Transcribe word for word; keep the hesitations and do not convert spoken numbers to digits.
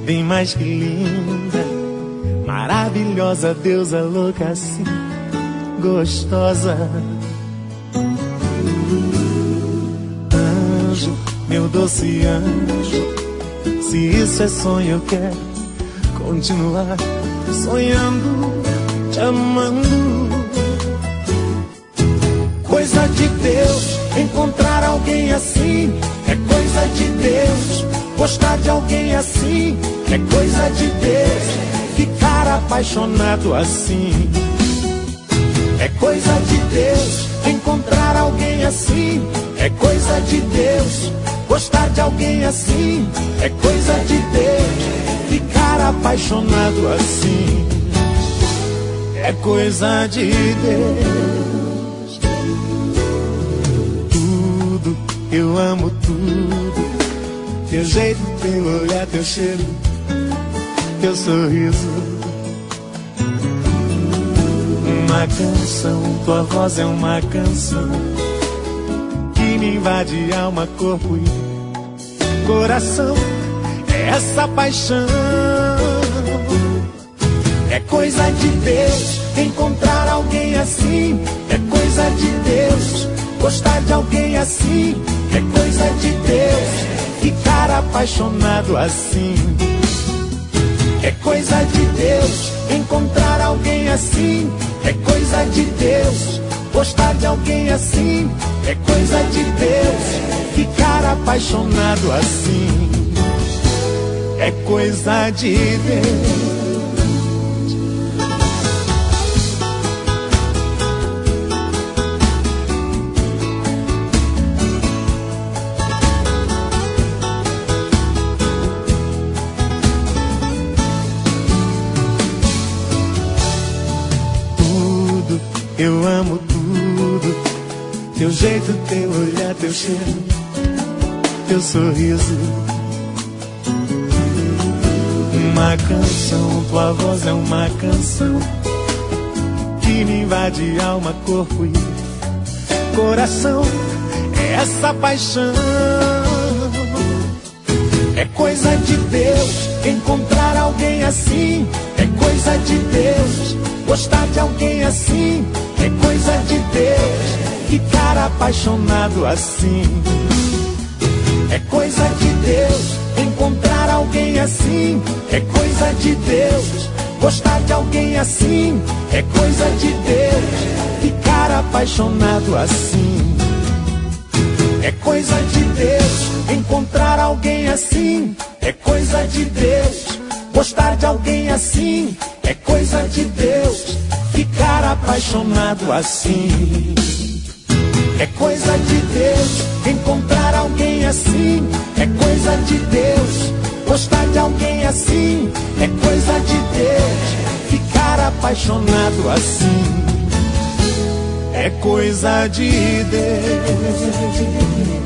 bem mais que linda, maravilhosa, deusa louca assim, gostosa. Anjo, meu doce anjo, se isso é sonho eu quero continuar sonhando, te amando. Coisa de Deus, encontrar alguém assim, é coisa de Deus. Gostar de alguém assim, é coisa de Deus. Ficar apaixonado assim, é coisa de Deus. Encontrar alguém assim, é coisa de Deus. Gostar de alguém assim, é coisa de Deus. Ficar apaixonado assim, é coisa de Deus. Tudo, eu amo tudo. Teu jeito, teu olhar, teu cheiro, teu sorriso. Uma canção, tua voz é uma canção que me invade alma, corpo e coração. É essa paixão, é coisa de Deus. Encontrar alguém assim, é coisa de Deus. Gostar de alguém assim, é coisa de Deus. Ficar apaixonado assim, é coisa de Deus. Encontrar alguém assim, é coisa de Deus. Gostar de alguém assim, é coisa de Deus. Ficar apaixonado assim, é coisa de Deus. Eu amo tudo, teu jeito, teu olhar, teu cheiro, teu sorriso. Uma canção, tua voz é uma canção que me invade alma, corpo e coração. É essa paixão, é coisa de Deus. Encontrar alguém assim, é coisa de Deus. Gostar de alguém assim, é coisa de Deus. Ficar apaixonado assim, é coisa de Deus. Encontrar alguém assim, é coisa de Deus. Gostar de alguém assim, é coisa de Deus. Ficar apaixonado assim, é coisa de Deus. Encontrar alguém assim, é coisa de Deus. Gostar de alguém assim, é coisa de Deus. Ficar apaixonado assim, é coisa de Deus. Encontrar alguém assim, é coisa de Deus. Gostar de alguém assim, é coisa de Deus. Ficar apaixonado assim, é coisa de Deus.